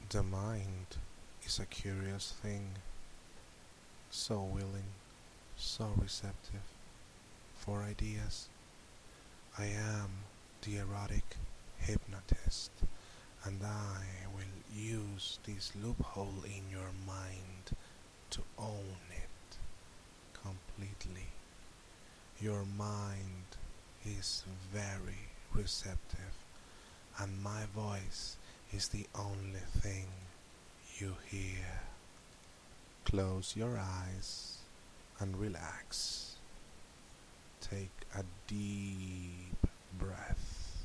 The mind is a curious thing, so willing, so receptive for ideas. I am the erotic hypnotist, and I will use this loophole in your mind to own it completely. Your mind is very receptive, and my voice is the only thing you hear. Close your eyes and relax. Take a deep breath.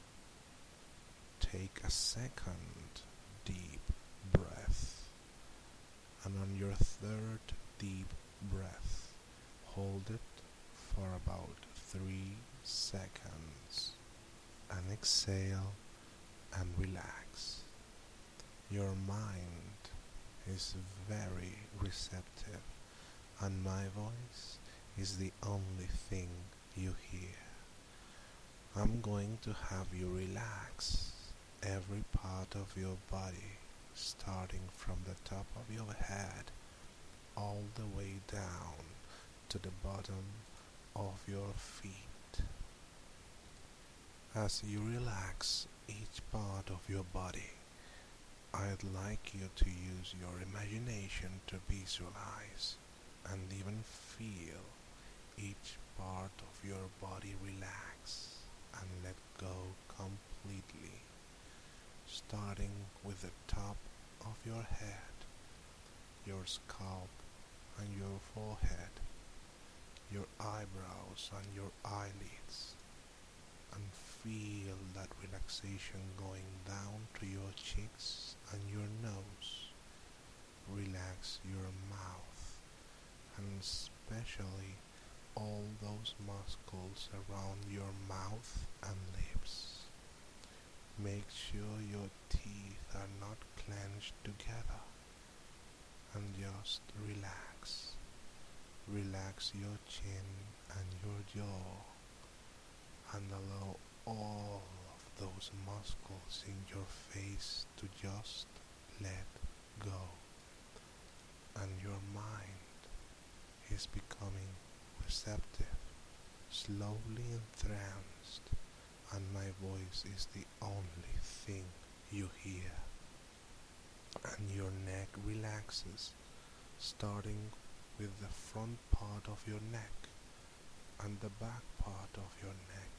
Take a second deep breath. And on your third deep breath, hold it for about 3 seconds. And exhale and relax. Your mind is very receptive, and my voice is the only thing you hear. I'm going to have you relax every part of your body, starting from the top of your head all the way down to the bottom of your feet. As you relax each part of your body, I'd like you to use your imagination to visualize and even feel each part of your body relax and let go completely, starting with the top of your head, your scalp and your forehead, your eyebrows and your eyelids, and feel that relaxation going down to your cheeks and your nose. Relax your mouth, and especially all those muscles around your mouth and lips. Make sure your teeth are not clenched together, and just relax. Relax your chin and your jaw, and allow all of those muscles in your face to just let go. And your mind is becoming receptive, slowly entranced, and my voice is the only thing you hear. And your neck relaxes, starting with the front part of your neck and the back part of your neck,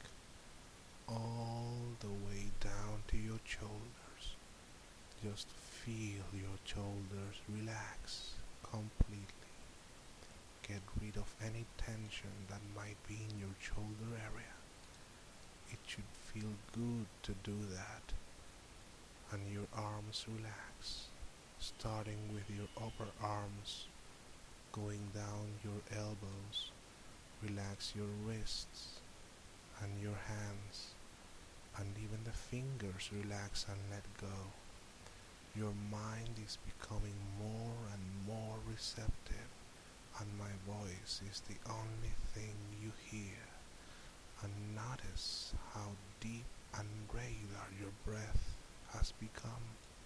all the way down to your shoulders. Just feel your shoulders relax completely. Get rid of any tension that might be in your shoulder area. It should feel good to do that. And your arms relax, starting with your upper arms, going down your elbows. Relax your wrists and your hands, and even the fingers relax and let go. Your mind is becoming more and more receptive, and my voice is the only thing you hear. And notice how deep and regular your breath has become.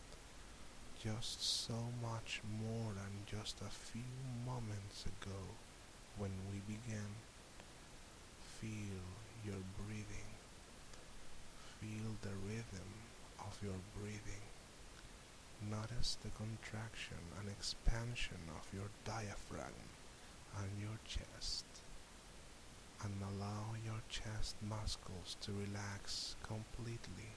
Just so much more than just a few moments ago when we began. Feel your breathing. Feel the rhythm of your breathing. Notice the contraction and expansion of your diaphragm and your chest. And allow your chest muscles to relax completely,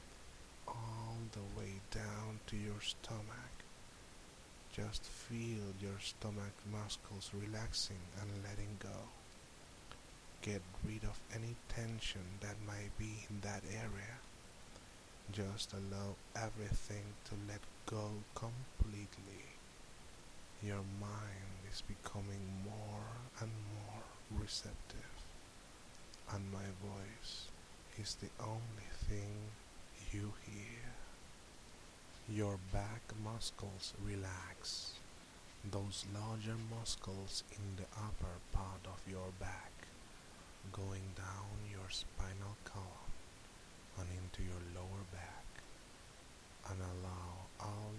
all the way down to your stomach. Just feel your stomach muscles relaxing and letting go. Get rid of any tension that might be in that area. Just allow everything to let go completely. Your mind is becoming more and more receptive, and my voice is the only thing you hear. Your back muscles relax, those larger muscles in the upper part of your back, going down your spinal column and into your lower back, and allow all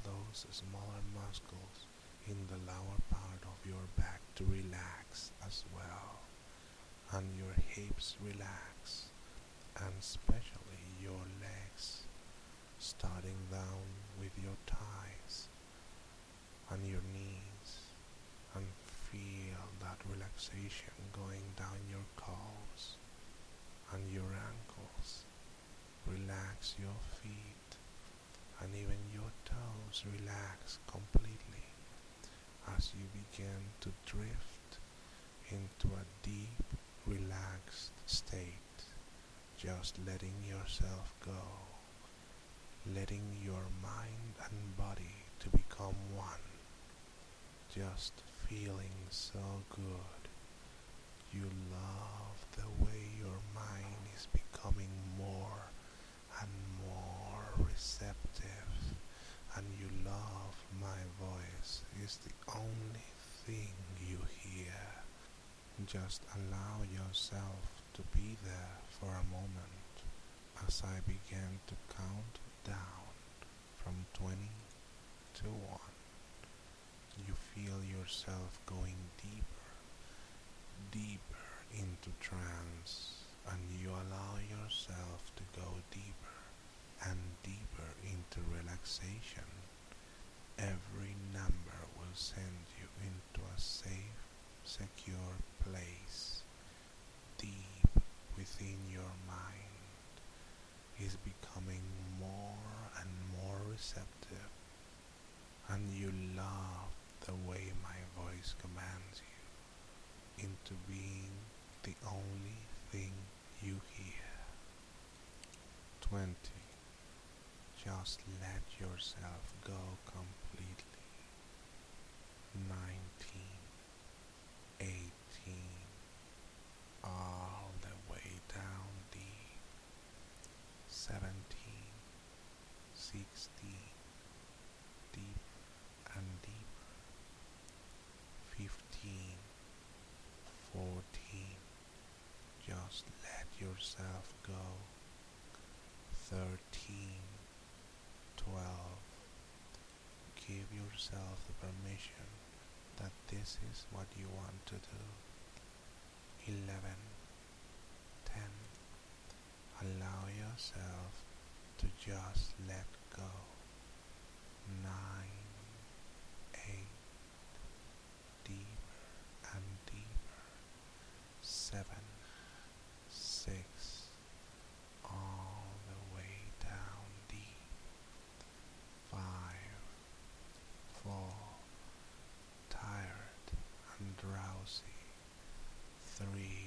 cause smaller muscles in the lower part of your back to relax as well, and your hips relax, and especially your legs, starting down with your thighs and your knees, and feel that relaxation going down your calves and your ankles. Relax your feet, and even your toes relax completely as you begin to drift into a deep, relaxed state, just letting yourself go, letting your mind and body to become one, just feeling so good. You love the way your mind is becoming more and more receptive, and you love my voice is the only thing you hear. Just allow yourself to be there for a moment as I begin to count down from 20 to 1. You feel yourself going deeper, deeper into trance, and you allow yourself to go deeper and deeper into relaxation. Every number will send you into a safe, secure place deep within your mind. Is becoming more and more receptive, and you love the way my voice commands you into being the only thing you hear. 20. Just let yourself go completely. 19. 18. All the way down deep. 17. 16. Deep and deeper. 15. 14. Just let yourself go. 13. 12. Give yourself the permission that this is what you want to do. 11. 10. Allow yourself to just let go. 9. 8. Deeper and deeper. 7. 6. All the way down deep. 5. 4. Tired and drowsy. 3.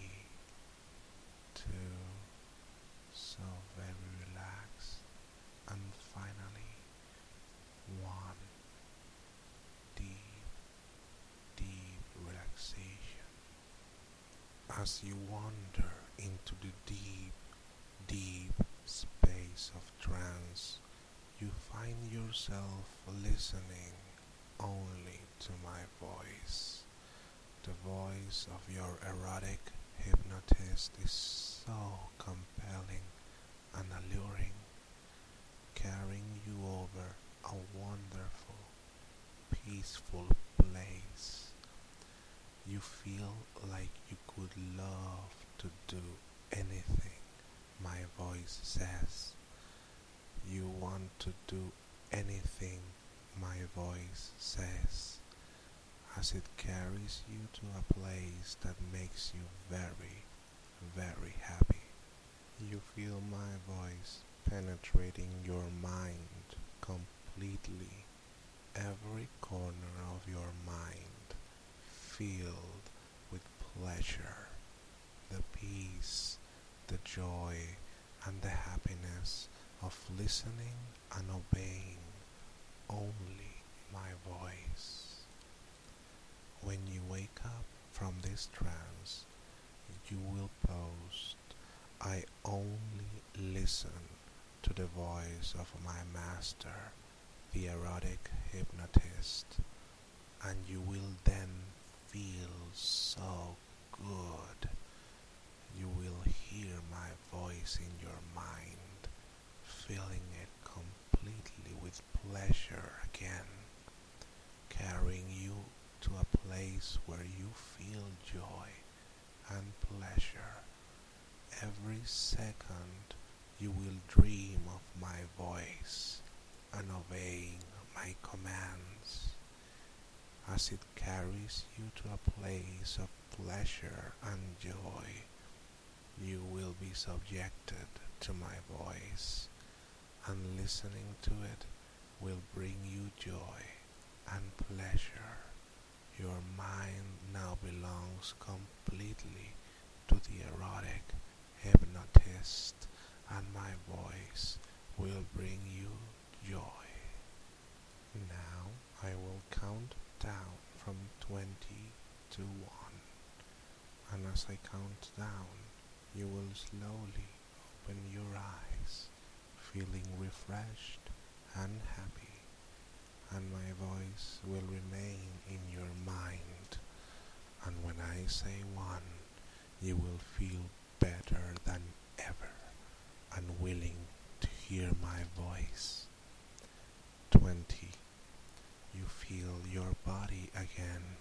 2. So very relaxed. And finally, 1. Deep, deep relaxation. As you wander into the deep, deep space of trance, you find yourself listening only to my voice. The voice of your erotic hypnotist is so compelling and alluring, carrying you over a wonderful, peaceful place. You feel like you could love to do anything my voice says. You want to do anything my voice says, as it carries you to a place that makes you very, very happy. You feel my voice penetrating your mind completely, every corner of your mind filled with pleasure, the peace, the joy, and the happiness of listening and obeying only my voice. When you wake up from this trance, you will post, I only listen to the voice of my master, the erotic hypnotist, and you will then feel so good. You will hear my voice in your mind, filling it completely with pleasure again. carrying you to a place where you feel joy and pleasure. Every second you will dream of my voice and obeying my commands. As it carries you to a place of pleasure and joy, you will be subjected to my voice, and listening to it will bring you joy and pleasure. Your mind now belongs completely to the erotic hypnotist, and my voice will bring you joy. Now I will count down from 20 to 1, and as I count down, you will slowly open your eyes, feeling refreshed and happy, and my voice will remain in your mind. And when I say 1, you will feel better than ever and willing to hear my voice. 20. You feel your body again.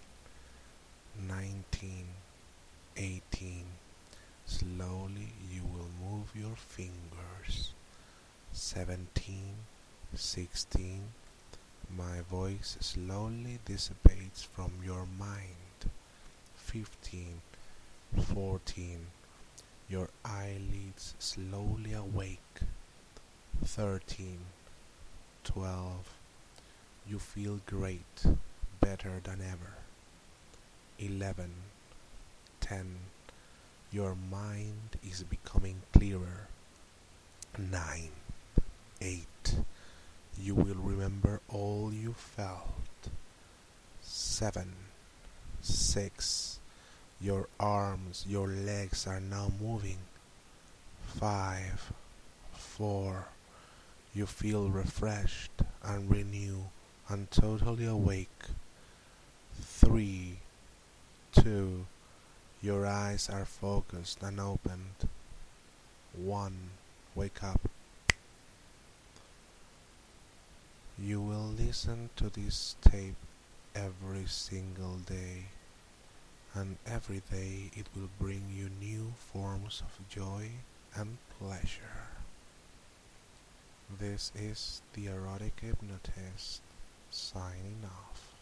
19, 18. Slowly you will move your fingers. 17, 16. My voice slowly dissipates from your mind. 15, 14. Your eyelids slowly awake. 13, 12. You feel great, better than ever. 11, 10. Your mind is becoming clearer. 9, 8. You will remember all you felt. 7, 6. Your arms, your legs are now moving. 5, 4. You feel refreshed and renewed and totally awake. 3, 2. Your eyes are focused and opened. 1. Wake up. You will listen to this tape every single day, and every day it will bring you new forms of joy and pleasure. This is the Erotic Hypnotist signing off.